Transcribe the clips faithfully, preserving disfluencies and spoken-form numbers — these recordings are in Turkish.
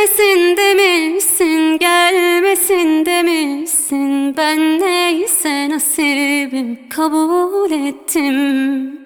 Sevmesin demişsin, gelmesin demişsin. Ben neyse nasibim kabul ettim.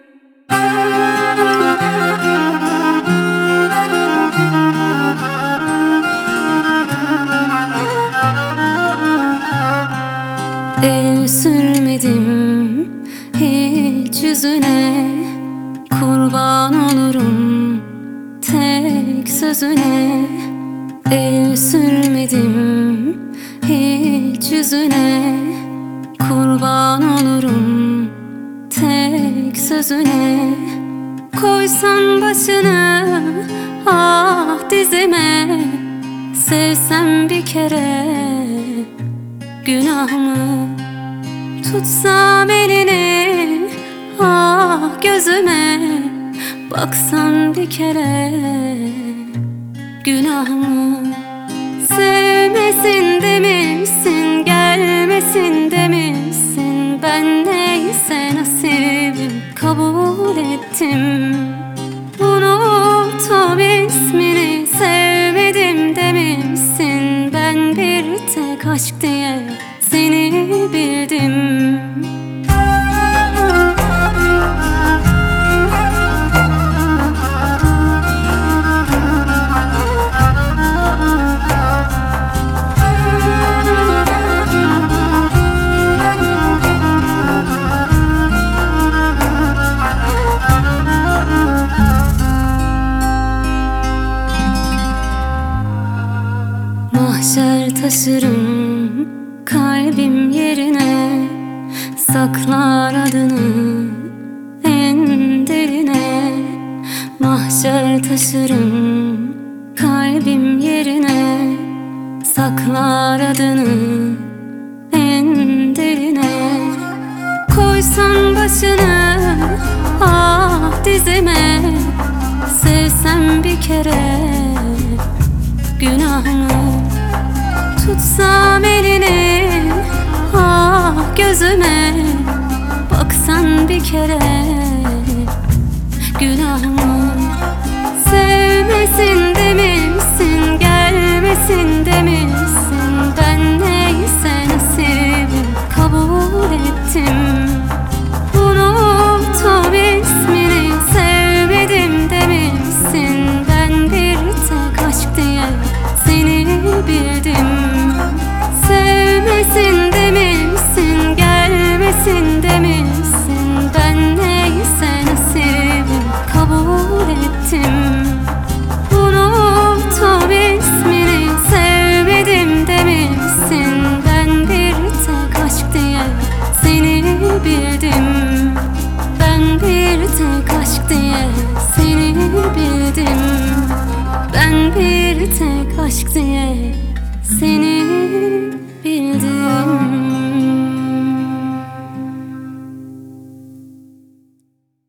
El sürmedim hiç yüzüne, kurban olurum tek sözüne. El sürmedim hiç yüzüne, kurban olurum tek sözüne. Koysan başını ah dizime, sevsem bir kere günahımı. Tutsam elini ah gözüme, baksan bir kere günahımı. Sevmesin demişsin, gelmesin demişsin. Ben neyse nasibim kabul ettim. Unuttum ismini, sevmedim demişsin. Ben bir tek aşk diye seni bildim. Mahşer taşırım kalbim yerine, saklar adını en derine. Mahşer taşırım kalbim yerine, saklar adını en derine. Koysan başını ah dizime, sevsem bir kere günahımı. Tutsam elini ah gözüme, baksan bir kere günahımı. Sevmesin demişsin, gelmesin demişsin. Ben neyse nasibim kabul ettim. Unuttum ismini, sevmedim demişsin. Ben bir tek aşk diye seni bildim. Sevmesin demişsin, gelmesin demişsin. Ben neyse nasibim kabul ettim. Unuttum ismini, sevmedim demişsin. Ben bir tek aşk diye seni bildim. Ben bir tek aşk diye seni bildim. Ben bir tek aşk diye seni